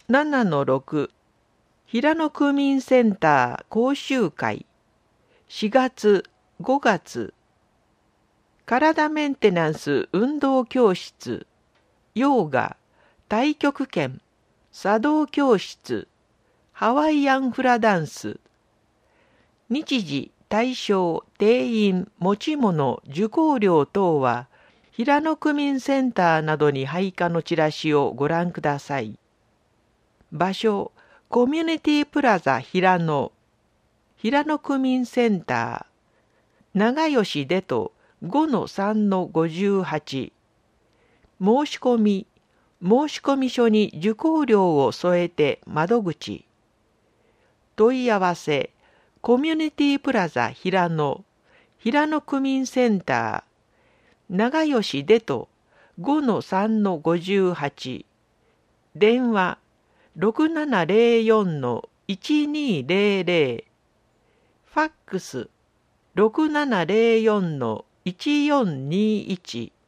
7-6 平野区民センター講習会4月5月体メンテナンス運動教室ヨーガ太極拳茶道教室ハワイアンフラダンス日時対象定員持ち物受講料等は平野区民センターなどに配下のチラシをご覧ください。場所コミュニティプラザ平野区民センター長吉でと5-3-58申し込書に受講料を添えて窓口問い合わせコミュニティプラザ平野区民センター長吉でと5-3-58電話6704-1200ファックス6704-1421